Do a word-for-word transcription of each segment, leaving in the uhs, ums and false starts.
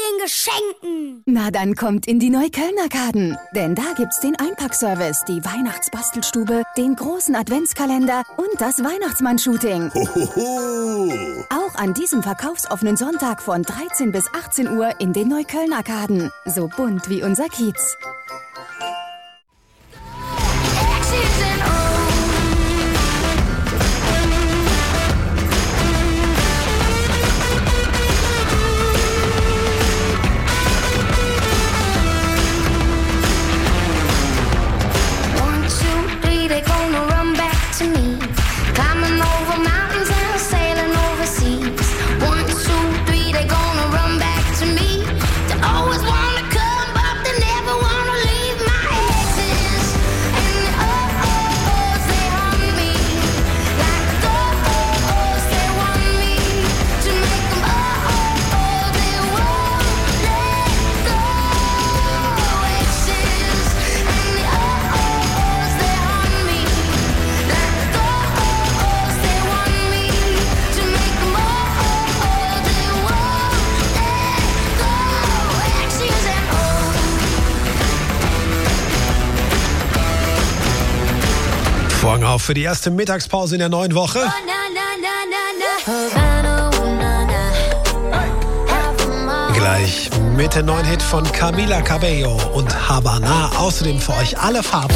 den Geschenken. Na, dann kommt in die Neukölln-Arkaden. Denn da gibt's den Einpackservice, die Weihnachtsbastelstube, den großen Adventskalender und das Weihnachtsmann-Shooting. Hohoho. Auch an diesem verkaufsoffenen Sonntag von dreizehn bis achtzehn Uhr in den Neukölln-Arkaden. So bunt wie unser Kiez. Vorhang auf für die erste Mittagspause in der neuen Woche. Gleich mit dem neuen Hit von Camila Cabello und Habana. Außerdem für euch alle Farben.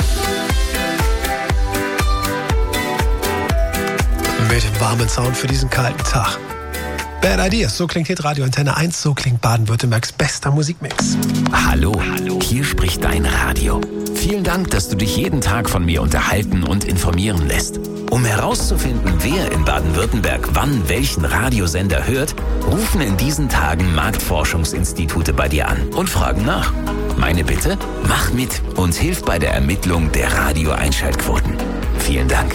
Mit dem warmen Sound für diesen kalten Tag. Bad Ideas, so klingt Hitradio Antenne eins, so klingt Baden-Württembergs bester Musikmix. Hallo, hallo, hier spricht dein Radio. Vielen Dank, dass du dich jeden Tag von mir unterhalten und informieren lässt. Um herauszufinden, wer in Baden-Württemberg wann welchen Radiosender hört, rufen in diesen Tagen Marktforschungsinstitute bei dir an und fragen nach. Meine Bitte, mach mit und hilf bei der Ermittlung der Radio-Einschaltquoten. Vielen Dank.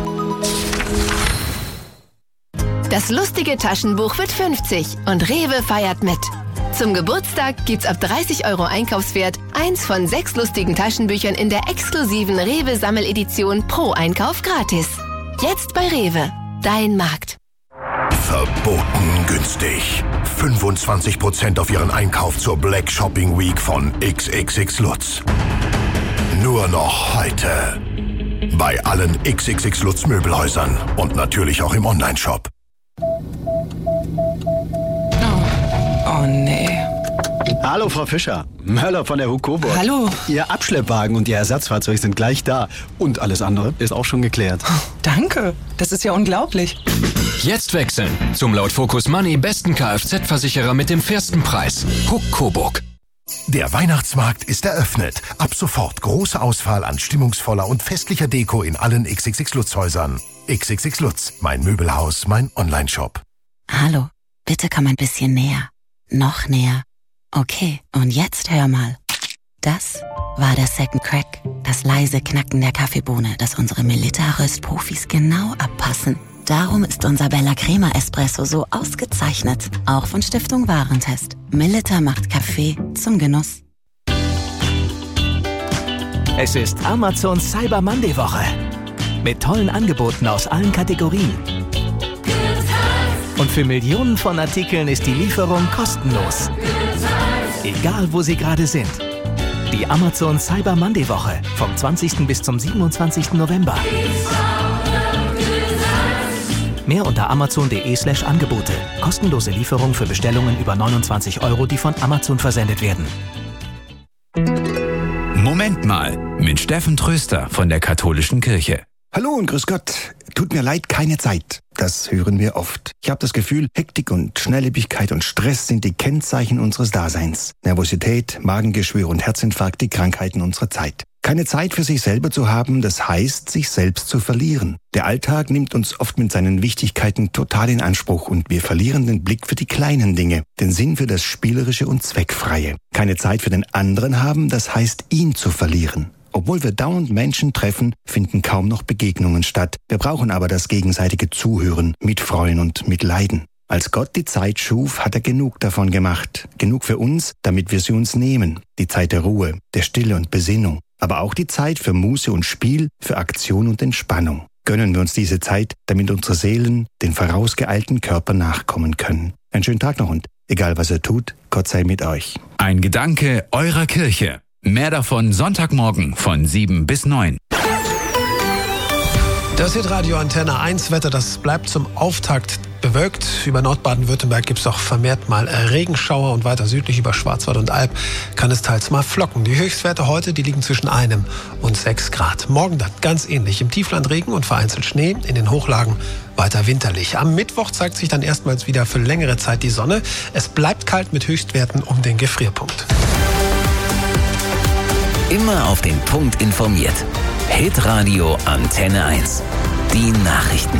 Das lustige Taschenbuch wird fünfzig und Rewe feiert mit. Zum Geburtstag gibt's ab dreißig Euro Einkaufswert eins von sechs lustigen Taschenbüchern in der exklusiven Rewe-Sammeledition pro Einkauf gratis. Jetzt bei Rewe, dein Markt. Verboten günstig. fünfundzwanzig Prozent auf Ihren Einkauf zur Black Shopping Week von X X X Lutz. Nur noch heute. Bei allen X X X Lutz Möbelhäusern und natürlich auch im Onlineshop. Oh nee. Hallo Frau Fischer, Möller von der Hukobo. Hallo. Ihr Abschleppwagen und Ihr Ersatzfahrzeug sind gleich da. Und alles andere ist auch schon geklärt. Danke, das ist ja unglaublich. Jetzt wechseln zum laut Focus Money besten Kfz-Versicherer mit dem fairsten Preis. Hukoburg. Der Weihnachtsmarkt ist eröffnet. Ab sofort große Auswahl an stimmungsvoller und festlicher Deko in allen X X X Lutz Häusern. X X X Lutz, mein Möbelhaus, mein Onlineshop. Hallo, bitte komm ein bisschen näher. Noch näher. Okay, und jetzt hör mal. Das war der Second Crack, das leise Knacken der Kaffeebohne, das unsere Melitta-Röstprofis genau abpassen. Darum ist unser Bella Crema Espresso so ausgezeichnet. Auch von Stiftung Warentest. Melitta macht Kaffee zum Genuss. Es ist Amazon Cyber Monday Woche. Mit tollen Angeboten aus allen Kategorien. Und für Millionen von Artikeln ist die Lieferung kostenlos. Egal, wo Sie gerade sind. Die Amazon Cyber Monday Woche vom zwanzigsten bis zum siebenundzwanzigsten November. Mehr unter amazon.de slash Angebote. Kostenlose Lieferung für Bestellungen über neunundzwanzig Euro, die von Amazon versendet werden. Moment mal, mit Steffen Tröster von der Katholischen Kirche. Hallo und grüß Gott. Tut mir leid, keine Zeit. Das hören wir oft. Ich habe das Gefühl, Hektik und Schnelllebigkeit und Stress sind die Kennzeichen unseres Daseins. Nervosität, Magengeschwür und Herzinfarkt die Krankheiten unserer Zeit. Keine Zeit für sich selber zu haben, das heißt, sich selbst zu verlieren. Der Alltag nimmt uns oft mit seinen Wichtigkeiten total in Anspruch und wir verlieren den Blick für die kleinen Dinge, den Sinn für das Spielerische und Zweckfreie. Keine Zeit für den anderen haben, das heißt, ihn zu verlieren. Obwohl wir dauernd Menschen treffen, finden kaum noch Begegnungen statt. Wir brauchen aber das gegenseitige Zuhören, Mitfreuen und Mitleiden. Als Gott die Zeit schuf, hat er genug davon gemacht. Genug für uns, damit wir sie uns nehmen. Die Zeit der Ruhe, der Stille und Besinnung. Aber auch die Zeit für Muße und Spiel, für Aktion und Entspannung. Gönnen wir uns diese Zeit, damit unsere Seelen den vorausgeeilten Körper nachkommen können. Einen schönen Tag noch und egal was ihr tut, Gott sei mit euch. Ein Gedanke eurer Kirche. Mehr davon Sonntagmorgen von sieben bis neun. Das Hitradio Antenne eins Wetter, das bleibt zum Auftakt bewölkt. Über Nordbaden-Württemberg gibt es auch vermehrt mal Regenschauer und weiter südlich über Schwarzwald und Alb kann es teils mal flocken. Die Höchstwerte heute, die liegen zwischen einem und sechs Grad. Morgen dann ganz ähnlich. Im Tiefland Regen und vereinzelt Schnee, in den Hochlagen weiter winterlich. Am Mittwoch zeigt sich dann erstmals wieder für längere Zeit die Sonne. Es bleibt kalt mit Höchstwerten um den Gefrierpunkt. Immer auf den Punkt informiert. Hitradio Antenne eins. Die Nachrichten.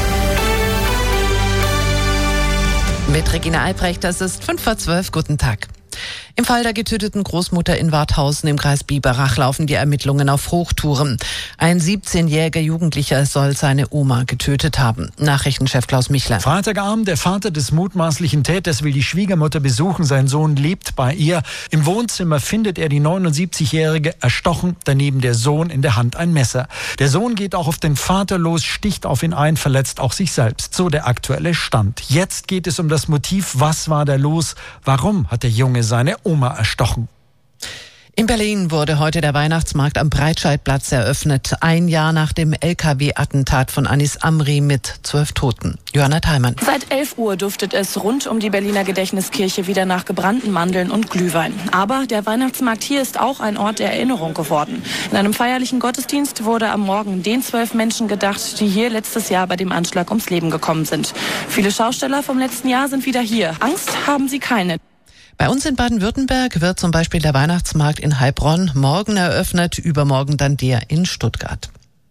Mit Regina Albrecht, das ist fünf vor zwölf. Guten Tag. Im Fall der getöteten Großmutter in Warthausen im Kreis Biberach laufen die Ermittlungen auf Hochtouren. Ein siebzehnjähriger Jugendlicher soll seine Oma getötet haben. Nachrichtenchef Klaus Michler. Freitagabend, der Vater des mutmaßlichen Täters will die Schwiegermutter besuchen. Sein Sohn lebt bei ihr. Im Wohnzimmer findet er die neunundsiebzigjährige erstochen, daneben der Sohn, in der Hand ein Messer. Der Sohn geht auch auf den Vater los, sticht auf ihn ein, verletzt auch sich selbst. So der aktuelle Stand. Jetzt geht es um das Motiv. Was war da los? Warum hat der Junge seine Oma erstochen? In Berlin wurde heute der Weihnachtsmarkt am Breitscheidplatz eröffnet. Ein Jahr nach dem L K W-Attentat von Anis Amri mit zwölf Toten. Johanna Theimann. Seit elf Uhr duftet es rund um die Berliner Gedächtniskirche wieder nach gebrannten Mandeln und Glühwein. Aber der Weihnachtsmarkt hier ist auch ein Ort der Erinnerung geworden. In einem feierlichen Gottesdienst wurde am Morgen den zwölf Menschen gedacht, die hier letztes Jahr bei dem Anschlag ums Leben gekommen sind. Viele Schausteller vom letzten Jahr sind wieder hier. Angst haben sie keine. Bei uns in Baden-Württemberg wird zum Beispiel der Weihnachtsmarkt in Heilbronn morgen eröffnet, übermorgen dann der in Stuttgart.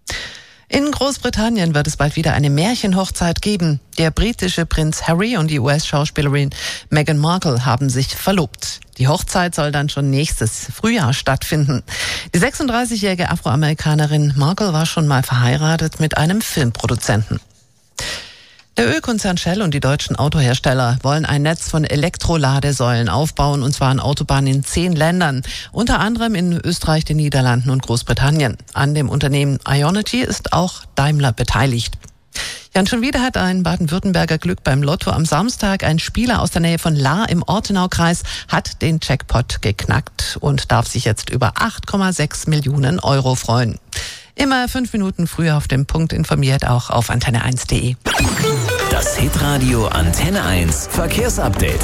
In Großbritannien wird es bald wieder eine Märchenhochzeit geben. Der britische Prinz Harry und die U S-Schauspielerin Meghan Markle haben sich verlobt. Die Hochzeit soll dann schon nächstes Frühjahr stattfinden. Die sechsunddreißigjährige Afroamerikanerin Markle war schon mal verheiratet mit einem Filmproduzenten. Der Ölkonzern Shell und die deutschen Autohersteller wollen ein Netz von Elektroladesäulen aufbauen, und zwar an Autobahnen in zehn Ländern, unter anderem in Österreich, den Niederlanden und Großbritannien. An dem Unternehmen Ionity ist auch Daimler beteiligt. Ja, und schon wieder hat ein Baden-Württemberger Glück beim Lotto. Am Samstag ein Spieler aus der Nähe von Lahr im Ortenaukreis hat den Jackpot geknackt und darf sich jetzt über acht Komma sechs Millionen Euro freuen. Immer fünf Minuten früher auf dem Punkt informiert, auch auf antenne eins punkt de. Das Hitradio Antenne eins Verkehrsupdate.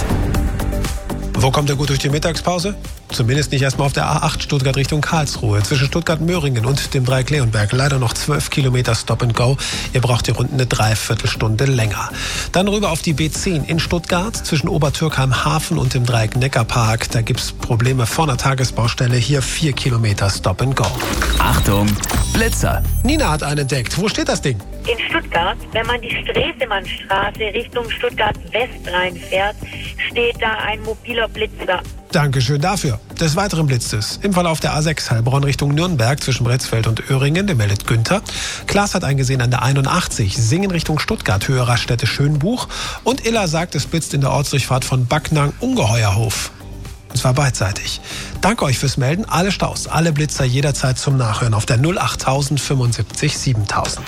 Wo kommt er gut durch die Mittagspause? Zumindest nicht erstmal auf der A acht Stuttgart Richtung Karlsruhe. Zwischen Stuttgart-Möhringen und dem Dreieck Leonberg leider noch zwölf Kilometer Stop and Go. Ihr braucht hier rund eine Dreiviertelstunde länger. Dann rüber auf die B zehn in Stuttgart zwischen Obertürkheim Hafen und dem Dreieck Neckarpark. Da gibt's Probleme vor einer Tagesbaustelle. Hier vier Kilometer Stop and Go. Achtung, Blitzer. Nina hat einen entdeckt. Wo steht das Ding? In Stuttgart, wenn man die Stresemannstraße Richtung Stuttgart-West reinfährt, steht da ein mobiler Blitzer. Dankeschön dafür. Des Weiteren blitzt es im Verlauf der A sechs Heilbronn Richtung Nürnberg zwischen Bretzfeld und Öhringen, der meldet Günther. Klaas hat eingesehen an der einundachtzig, Singen Richtung Stuttgart, Höhe Raststätte Schönbuch. Und Illa sagt, es blitzt in der Ortsdurchfahrt von Backnang Ungeheuerhof. Und zwar beidseitig. Danke euch fürs Melden. Alle Staus, alle Blitzer jederzeit zum Nachhören auf der null achttausend fünfundsiebzig siebentausend.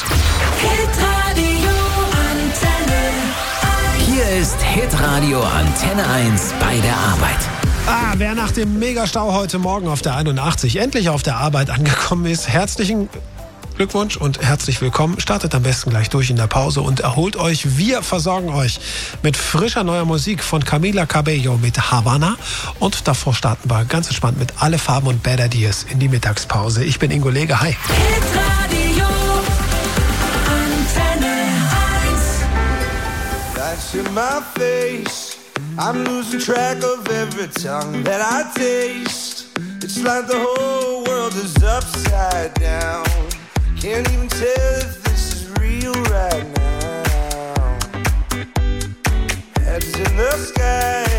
Hier ist Hitradio Antenne eins bei der Arbeit. Ah, wer nach dem Megastau heute Morgen auf der einundachtzig endlich auf der Arbeit angekommen ist, herzlichen Glückwunsch und herzlich willkommen. Startet am besten gleich durch in der Pause und erholt euch. Wir versorgen euch mit frischer neuer Musik von Camila Cabello mit Havana. Und davor starten wir ganz entspannt mit Alle Farben und Bad Ideas in die Mittagspause. Ich bin Ingo Lege. Hi. Hitradio Antenne eins. That's in my face. I'm losing track of every tongue that I taste. It's like the whole world is upside down. Can't even tell if this is real right now. Heads in the sky.